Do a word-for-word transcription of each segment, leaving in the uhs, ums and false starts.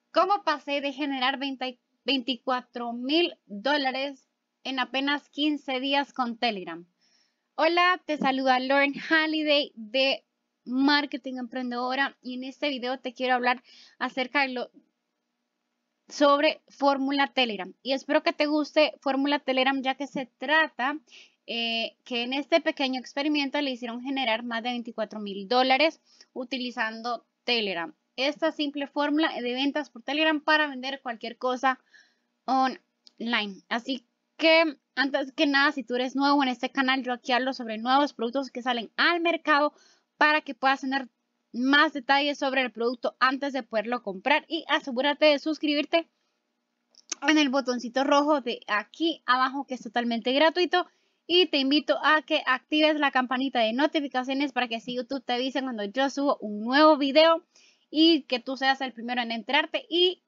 ¿Cómo pasé de generar veinticuatro mil dólares en apenas quince días con Telegram? Hola, te saluda Lauren Halliday de Marketing Emprendedora y en este video te quiero hablar acerca de lo sobre Fórmula Telegram y espero que te guste Fórmula Telegram, ya que se trata eh, que en este pequeño experimento le hicieron generar más de veinticuatro mil dólares utilizando Telegram. Esta simple fórmula de ventas por Telegram para vender cualquier cosa online. Así que antes que nada, si tú eres nuevo en este canal, yo aquí hablo sobre nuevos productos que salen al mercado para que puedas tener más detalles sobre el producto antes de poderlo comprar, y asegúrate de suscribirte en el botoncito rojo de aquí abajo, que es totalmente gratuito, y te invito a que actives la campanita de notificaciones para que así YouTube te avise cuando yo subo un nuevo video y que tú seas el primero en enterarte. Y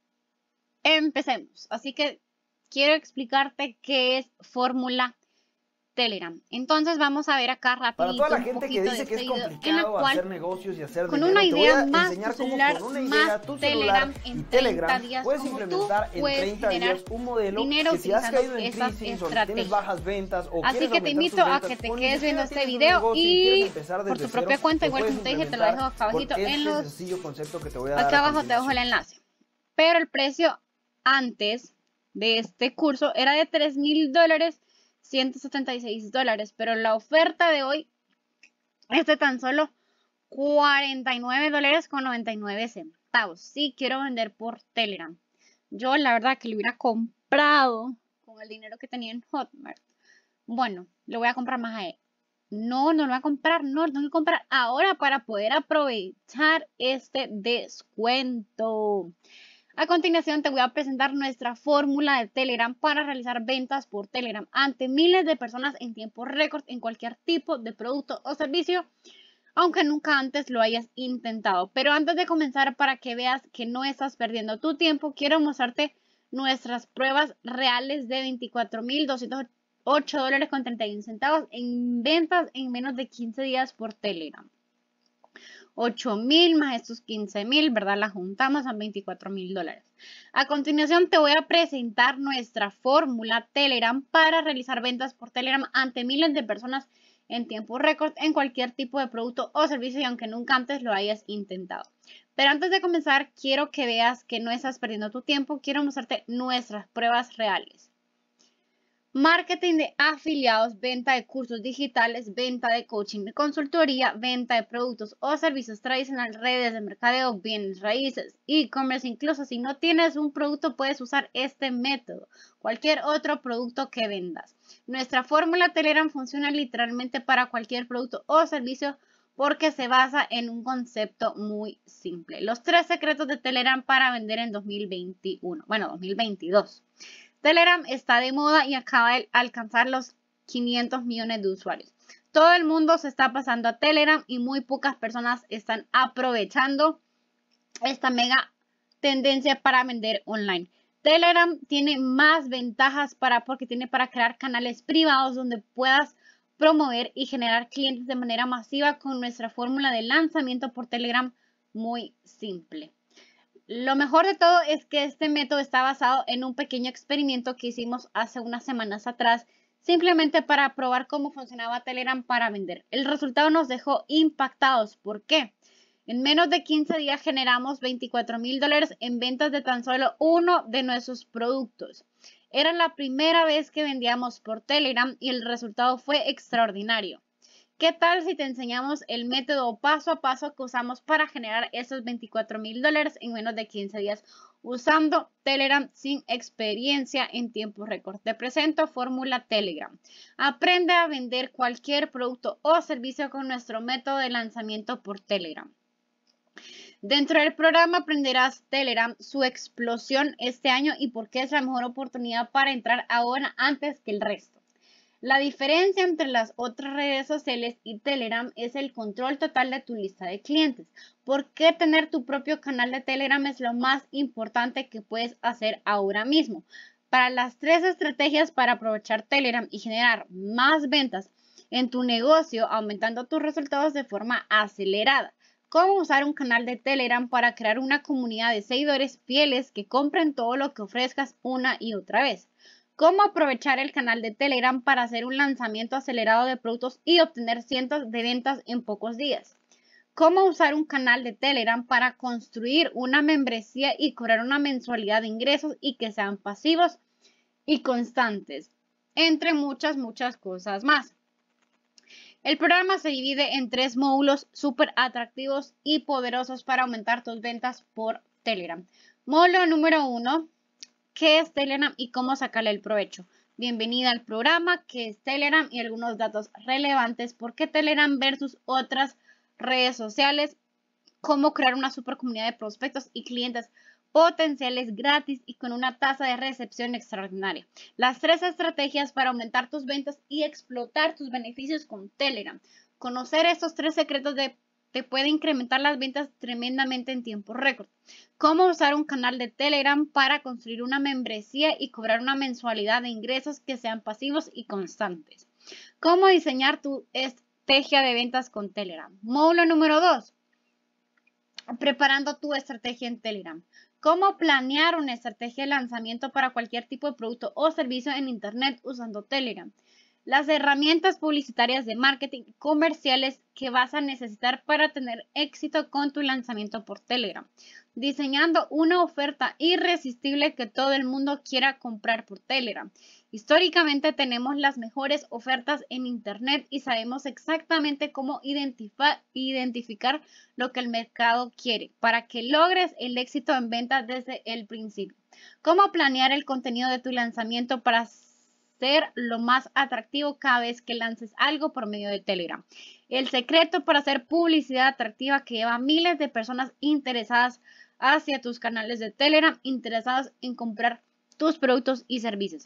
empecemos. Así que quiero explicarte qué es Fórmula Telegram. Entonces vamos a ver acá rapidito. Para toda la gente que dice que es complicado hacer negocios y hacer con dinero, una idea te voy a más enseñar tu cómo celular, con una idea, más tu Telegram celular en y Telegram treinta días, puedes como implementar tú en puedes treinta generar días un modelo dinero que si has utilizando caído en esas crisis o estrategias. tienes bajas ventas o Así quieres que te aumentar invito tus a ventas, que te o ni quedes siquiera viendo este tienes un video negocio y y quieres empezar por desde tu propia cero, cuenta, lo igual puedes como te dije, te lo dejo acá abajito implementar en con este los... sencillo concepto que te voy a dar Acá a abajo te dejo el continuación. enlace. Pero el precio antes de este curso era de tres mil dólares, ciento setenta y seis dólares, pero la oferta de hoy es de tan solo cuarenta y nueve dólares con noventa y nueve centavos. Sí, quiero vender por Telegram. Yo la verdad que lo hubiera comprado con el dinero que tenía en Hotmart. Bueno, lo voy a comprar más a él. No, no lo voy a comprar, no, lo tengo que comprar ahora para poder aprovechar este descuento. A continuación te voy a presentar nuestra fórmula de Telegram para realizar ventas por Telegram ante miles de personas en tiempo récord en cualquier tipo de producto o servicio, aunque nunca antes lo hayas intentado. Pero antes de comenzar, para que veas que no estás perdiendo tu tiempo, quiero mostrarte nuestras pruebas reales de veinticuatro mil doscientos ocho dólares con treinta y uno centavos en ventas en menos de quince días por Telegram. ocho mil más estos quince mil, ¿verdad? La juntamos a veinticuatro mil dólares. A continuación te voy a presentar nuestra fórmula Telegram para realizar ventas por Telegram ante miles de personas en tiempo récord en cualquier tipo de producto o servicio, y aunque nunca antes lo hayas intentado. Pero antes de comenzar, quiero que veas que no estás perdiendo tu tiempo. Quiero mostrarte nuestras pruebas reales. Marketing de afiliados, venta de cursos digitales, venta de coaching de consultoría, venta de productos o servicios tradicionales, redes de mercadeo, bienes raíces, e-commerce. Incluso si no tienes un producto, puedes usar este método, cualquier otro producto que vendas. Nuestra fórmula Telegram funciona literalmente para cualquier producto o servicio porque se basa en un concepto muy simple. Los tres secretos de Telegram para vender en dos mil veintiuno, bueno, dos mil veintidós. Telegram está de moda y acaba de alcanzar los quinientos millones de usuarios. Todo el mundo se está pasando a Telegram y muy pocas personas están aprovechando esta mega tendencia para vender online. Telegram tiene más ventajas para, porque tiene para crear canales privados donde puedas promover y generar clientes de manera masiva con nuestra fórmula de lanzamiento por Telegram muy simple. Lo mejor de todo es que este método está basado en un pequeño experimento que hicimos hace unas semanas atrás, simplemente para probar cómo funcionaba Telegram para vender. El resultado nos dejó impactados. ¿Por qué? En menos de quince días generamos veinticuatro mil dólares en ventas de tan solo uno de nuestros productos. Era la primera vez que vendíamos por Telegram y el resultado fue extraordinario. ¿Qué tal si te enseñamos el método paso a paso que usamos para generar esos veinticuatro mil dólares en menos de quince días usando Telegram sin experiencia en tiempo récord? Te presento Fórmula Telegram. Aprende a vender cualquier producto o servicio con nuestro método de lanzamiento por Telegram. Dentro del programa aprenderás Telegram, su explosión este año y por qué es la mejor oportunidad para entrar ahora antes que el resto. La diferencia entre las otras redes sociales y Telegram es el control total de tu lista de clientes. ¿Por qué tener tu propio canal de Telegram es lo más importante que puedes hacer ahora mismo? Para las tres estrategias para aprovechar Telegram y generar más ventas en tu negocio, aumentando tus resultados de forma acelerada. Cómo usar un canal de Telegram para crear una comunidad de seguidores fieles que compren todo lo que ofrezcas una y otra vez. Cómo aprovechar el canal de Telegram para hacer un lanzamiento acelerado de productos y obtener cientos de ventas en pocos días. Cómo usar un canal de Telegram para construir una membresía y cobrar una mensualidad de ingresos y que sean pasivos y constantes, entre muchas, muchas cosas más. El programa se divide en tres módulos súper atractivos y poderosos para aumentar tus ventas por Telegram. Módulo número uno, ¿qué es Telegram y cómo sacarle el provecho? Bienvenida al programa, ¿qué es Telegram? Y algunos datos relevantes, ¿por qué Telegram versus otras redes sociales? Cómo crear una super comunidad de prospectos y clientes potenciales gratis y con una tasa de recepción extraordinaria. Las tres estrategias para aumentar tus ventas y explotar tus beneficios con Telegram. Conocer estos tres secretos de, te puede incrementar las ventas tremendamente en tiempo récord. Cómo usar un canal de Telegram para construir una membresía y cobrar una mensualidad de ingresos que sean pasivos y constantes. Cómo diseñar tu estrategia de ventas con Telegram. Módulo número dos. Preparando tu estrategia en Telegram. Cómo planear una estrategia de lanzamiento para cualquier tipo de producto o servicio en Internet usando Telegram. Las herramientas publicitarias de marketing comerciales que vas a necesitar para tener éxito con tu lanzamiento por Telegram. Diseñando una oferta irresistible que todo el mundo quiera comprar por Telegram. Históricamente tenemos las mejores ofertas en Internet y sabemos exactamente cómo identificar, identificar lo que el mercado quiere para que logres el éxito en ventas desde el principio. Cómo planear el contenido de tu lanzamiento para ser lo más atractivo cada vez que lances algo por medio de Telegram. El secreto para hacer publicidad atractiva que lleva a miles de personas interesadas hacia tus canales de Telegram, interesadas en comprar tus productos y servicios.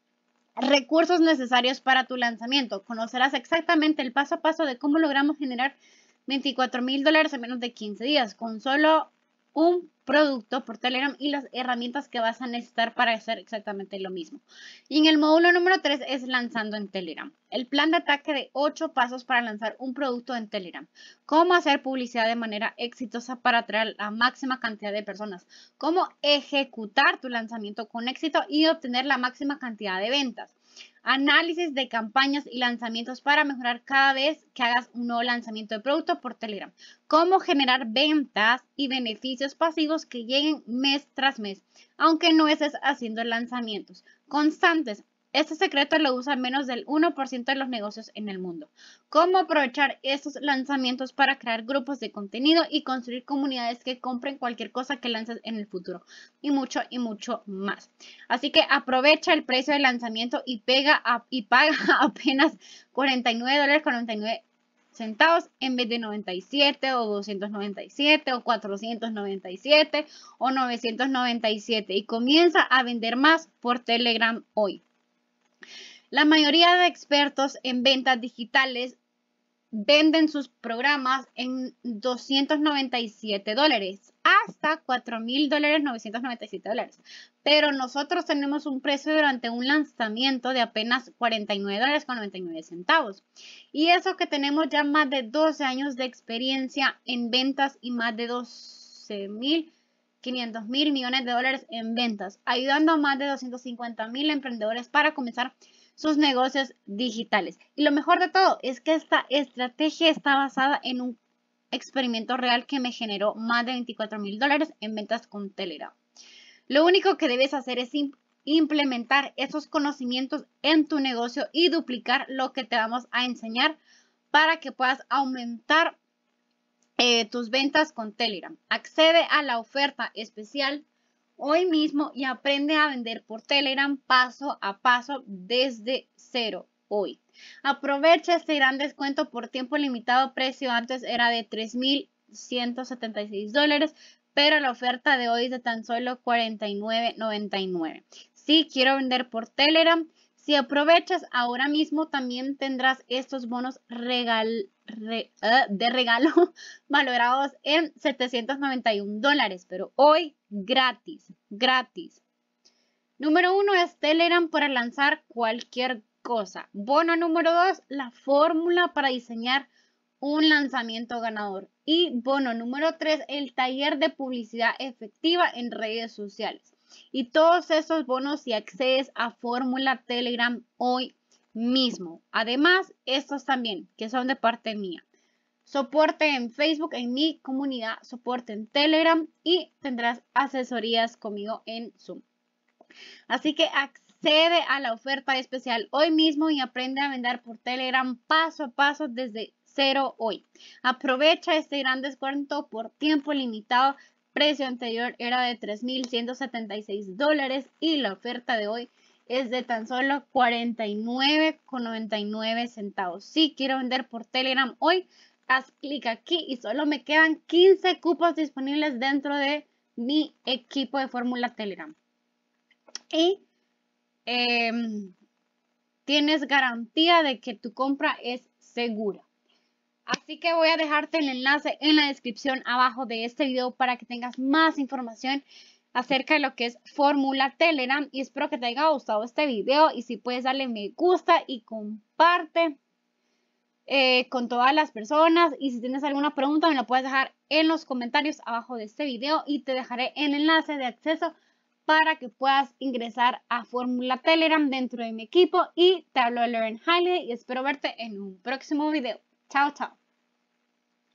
Recursos necesarios para tu lanzamiento. Conocerás exactamente el paso a paso de cómo logramos generar veinticuatro mil dólares en menos de quince días con solo un producto por Telegram y las herramientas que vas a necesitar para hacer exactamente lo mismo. Y en el módulo número tres es lanzando en Telegram. El plan de ataque de ocho pasos para lanzar un producto en Telegram. Cómo hacer publicidad de manera exitosa para atraer la máxima cantidad de personas. Cómo ejecutar tu lanzamiento con éxito y obtener la máxima cantidad de ventas. Análisis de campañas y lanzamientos para mejorar cada vez que hagas un nuevo lanzamiento de producto por Telegram. Cómo generar ventas y beneficios pasivos que lleguen mes tras mes, aunque no estés haciendo lanzamientos constantes. Este secreto lo usa menos del uno por ciento de los negocios en el mundo. Cómo aprovechar estos lanzamientos para crear grupos de contenido y construir comunidades que compren cualquier cosa que lances en el futuro. Y mucho y mucho más. Así que aprovecha el precio del lanzamiento y, pega a, y paga apenas cuarenta y nueve dólares con noventa y nueve centavos en vez de noventa y siete o doscientos noventa y siete o cuatrocientos noventa y siete o novecientos noventa y siete y comienza a vender más por Telegram hoy. La mayoría de expertos en ventas digitales venden sus programas en doscientos noventa y siete dólares hasta cuatro mil dólares novecientos noventa y siete dólares. Pero nosotros tenemos un precio durante un lanzamiento de apenas cuarenta y nueve dólares con noventa y nueve centavos. Y eso que tenemos ya más de doce años de experiencia en ventas y más de doce mil quinientos mil millones de dólares en ventas, ayudando a más de doscientos cincuenta mil emprendedores para comenzar sus negocios digitales. Y lo mejor de todo es que esta estrategia está basada en un experimento real que me generó más de veinticuatro mil dólares en ventas con Telegram. Lo único que debes hacer es implementar esos conocimientos en tu negocio y duplicar lo que te vamos a enseñar para que puedas aumentar eh, tus ventas con Telegram. Accede a la oferta especial hoy mismo y aprende a vender por Telegram paso a paso desde cero hoy. Aprovecha este gran descuento por tiempo limitado. Precio antes era de tres mil ciento setenta y seis dólares, pero la oferta de hoy es de tan solo cuarenta y nueve noventa y nueve. Si quiero vender por Telegram, si aprovechas ahora mismo también tendrás estos bonos regal, re, uh, de regalo valorados en setecientos noventa y un dólares, pero hoy gratis, gratis. Número uno es Telegram para lanzar cualquier cosa. Bono número dos, la fórmula para diseñar un lanzamiento ganador. Y bono número tres, el taller de publicidad efectiva en redes sociales. Y todos esos bonos si accedes a Fórmula Telegram hoy mismo. Además, estos también, que son de parte mía. Soporte en Facebook, en mi comunidad, soporte en Telegram y tendrás asesorías conmigo en Zoom. Así que accede a la oferta especial hoy mismo y aprende a vender por Telegram paso a paso desde cero hoy. Aprovecha este gran descuento por tiempo limitado. Precio anterior era de tres mil ciento setenta y seis dólares y la oferta de hoy es de tan solo cuarenta y nueve con noventa y nueve centavos. Si quiero vender por Telegram hoy, haz clic aquí y solo me quedan quince cupos disponibles dentro de mi equipo de Fórmula Telegram. Y eh, tienes garantía de que tu compra es segura. Así que voy a dejarte el enlace en la descripción abajo de este video para que tengas más información acerca de lo que es Fórmula Telegram. Y espero que te haya gustado este video y si puedes darle me gusta y comparte eh, con todas las personas. Y si tienes alguna pregunta me la puedes dejar en los comentarios abajo de este video y te dejaré el enlace de acceso para que puedas ingresar a Fórmula Telegram dentro de mi equipo. Y te hablo de Lauren Haley y espero verte en un próximo video. Chao, chao.